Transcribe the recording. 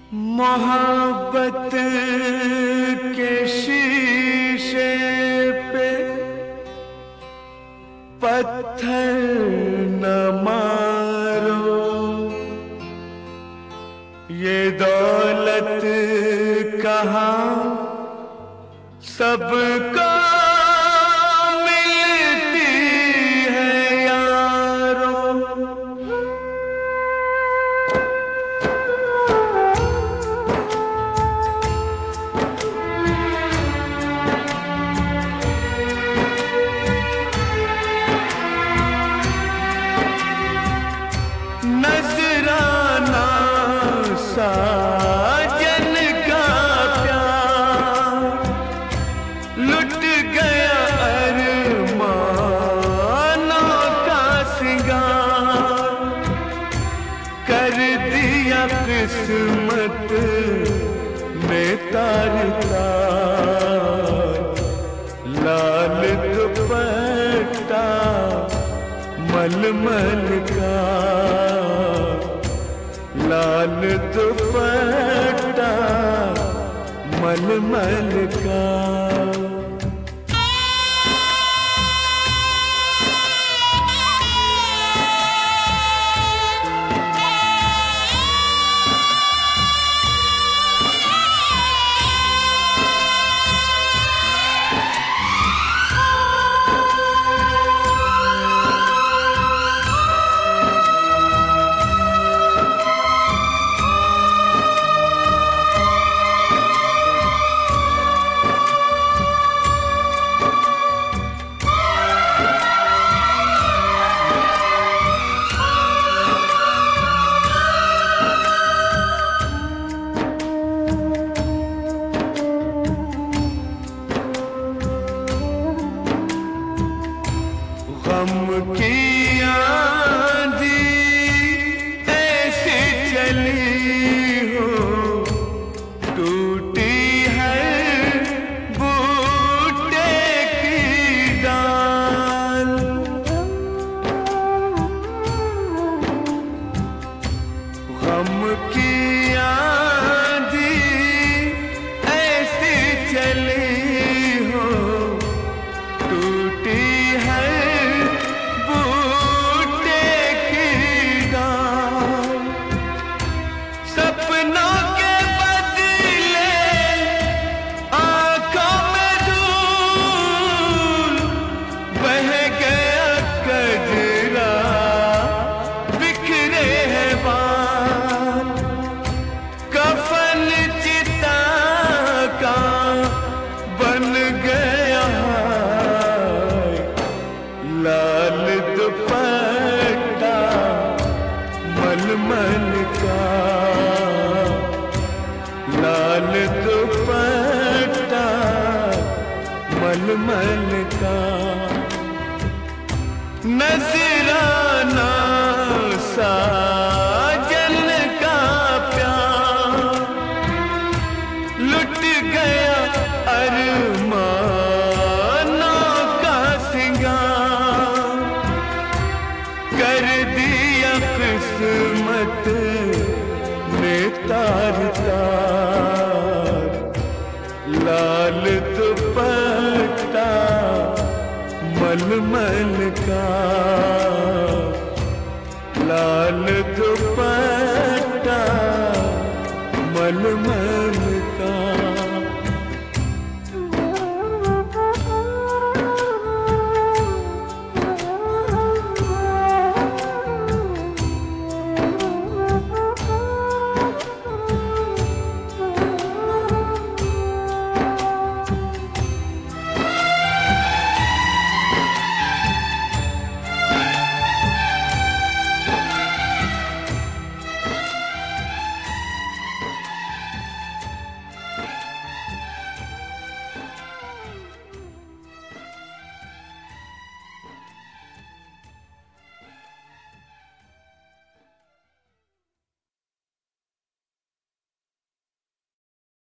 मोहब्बत के शीशे पे पत्थर न मारो, ये दौलत कहाँ सबको मिलती है यारो। नजराना साजन का प्यार लुट गया, अरमानों का सिंगार कर दिया किस्मत में तार तार। लाल दुपट्टा मलमल का, लाल दुपट्टा मलमल का। गम की आंधी ऐसे चली हो, टूटी है बूटे की डाल। गम की आंधी ऐसे चली हो, टूटी है सपनों के बदले आंखों में धूल बह गया, कजरा बिखरे हैं बाल। कफन चिता का बन गया, लाल दुपट्टा मलमल का, लाल दुपट्टा मलमल का। नजराना साजन का प्यार लुट गया, अरमानों का सिंगार कर दिया किस्मत ने तार तार। लाल दुपट्टा मलमल का, लाल दुपट्टा मलमल